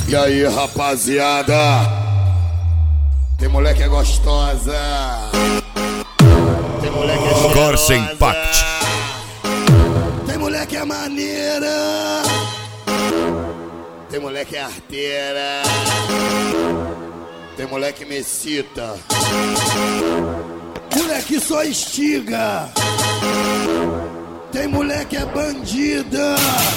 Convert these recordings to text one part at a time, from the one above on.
E aí, rapaziada? Tem mulher que é gostosa. Tem mulher que é cheirosa. Corsa Impact. Tem mulher que é maneira. Tem mulher que é arteira. Tem mulher que me excita. Mulher que só estiga. Tem mulher que é bandida.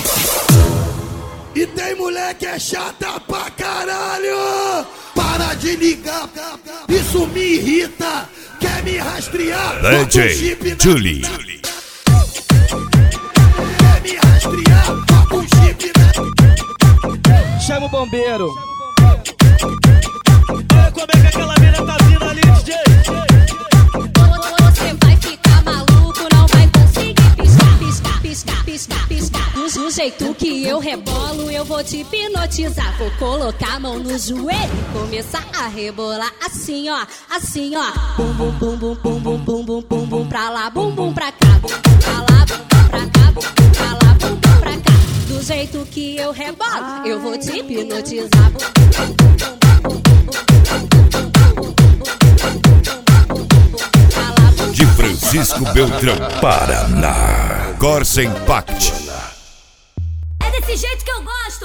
E tem mulher que é chata pra caralho. Para de ligar, isso me irrita. Quer me rastrear? DJ Julie. Quer me rastrear? Bota um chip na... Chama o bombeiro. Olha como é que aquela mina tá vindo ali, DJ. Você vai ficar maluco, não vai conseguir piscar, piscar, piscar, piscar, piscar. Do jeito que eu rebolo, eu vou te hipnotizar. Vou colocar a mão no joelho e começar a rebolar assim, ó, assim, ó. Bum, bum, bum, bum, bum, bum, bum, bum, bum, bum pra lá, bum, bum pra cá, bum, bum pra lá, bum, bum pra cá, bum, bum pra lá, bum, bum pra cá. Do jeito que eu rebolo, eu vou te hipnotizar. Bum, bum, bum, bum, bum, bum, bum. De Francisco Beltrão, Paraná. Corsa Impact. É desse jeito que eu gosto.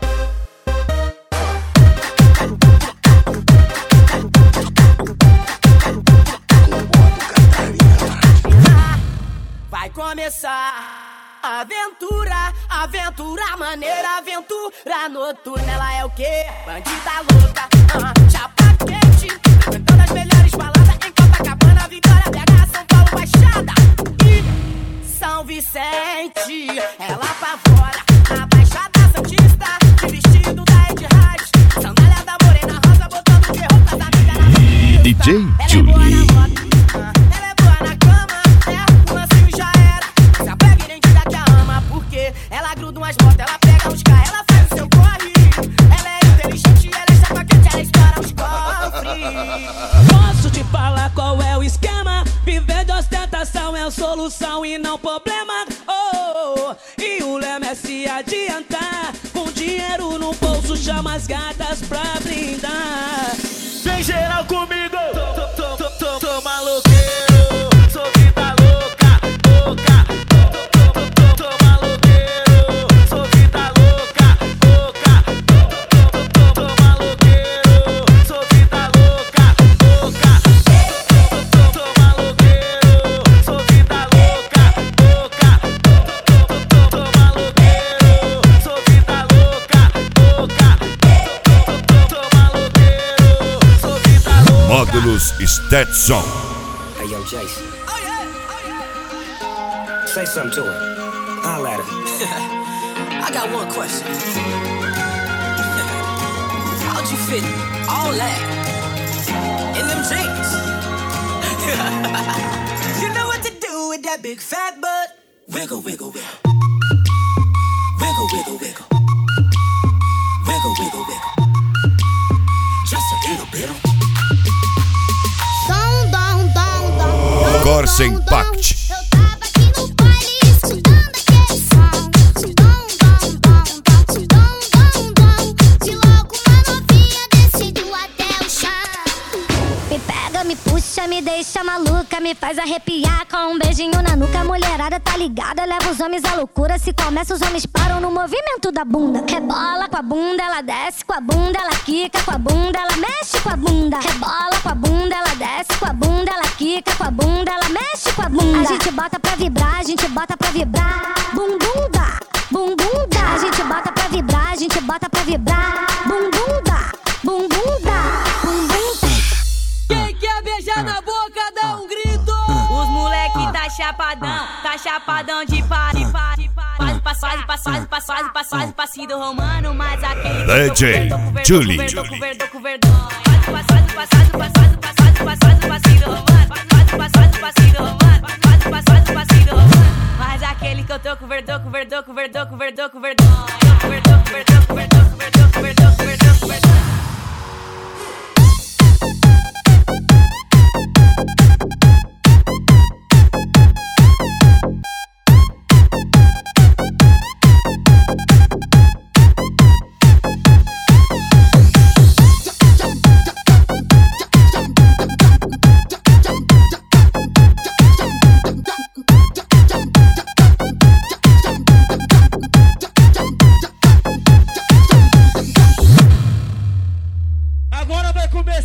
Vai começar a aventura, aventura maneira, aventura noturna. Ela é o quê? Bandida louca, chapa quente, cantando as melhores baladas em Copacabana, Vitória, BH, São Paulo, Baixada e São Vicente. Ela apavora a Baixada Santista, de vestido da Ed Harris, sandália da Morena Rosa, botando de roupa da amiga na pista. DJ Ela é Julie. boa na moto, ela é boa na cama, o lancinho já era. Se apega e nem diga que a ama, porque ela gruda umas motos, ela pega uns carros, ela faz o seu corre. Ela é inteligente, ela é chapa quente, ela estoura os cofres. Posso te falar qual é o esquema? Viver de ostentação é a solução e não problema. Oh, e o lema é se adiantar. Com dinheiro no bolso, chama as gatas pra brindar. Vem geral comigo, tô maloqueiro, sou vida louca, louca. Tô maloqueiro, sou vida louca, louca. Tô maloqueiro, sou vida louca, louca. Tô maloqueiro, sou vida louca, louca. Tô maloqueiro, sou vida louca, louca. Tô maloqueiro, sou vida louca. Módulos Stetson. Hey, yo, Jason. Say something to her. Holla at her. I got one question. How'd you fit all that in them jeans? You know what to do with that big fat butt. Wiggle, wiggle, wiggle. Wiggle, wiggle, wiggle. Wiggle, wiggle, wiggle. Just a little bit. Corsa Impact. Eu tava aqui no baile escutando aquele som. De logo uma novinha descendo até o chão. Me pega, me puxa, me deixa maluca, me faz arrepiar com um beijinho na nuca. A mulherada tá ligada, leva os homens à loucura. Se começa, os homens param no movimento da bunda. Rebola com a bunda, ela desce com a bunda, ela quica com a bunda, ela mexe com a bunda. Rebola com a bunda, ela desce com a bunda, ela quica com a bunda, ela mexe com a bunda. A gente bota pra vibrar, a gente bota pra vibrar. Bum bum dá, bum bum dá. A gente bota pra vibrar, a gente bota pra vibrar. Bum bum dá, bum bum dá, bum bum dá. Quem quer beijar na boca, dá um grito. Os moleque tá chapadão de pare. Faz passinho romano, mas aquele DJ Julie. Mas aquele que eu tô com verdão.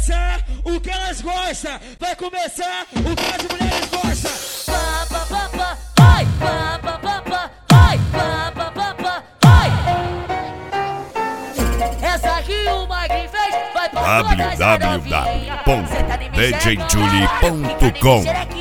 começar o que elas gostam. Vai começar o que as mulheres gostam. Essa aqui o Mike fez. Vai pra www.djjulie.com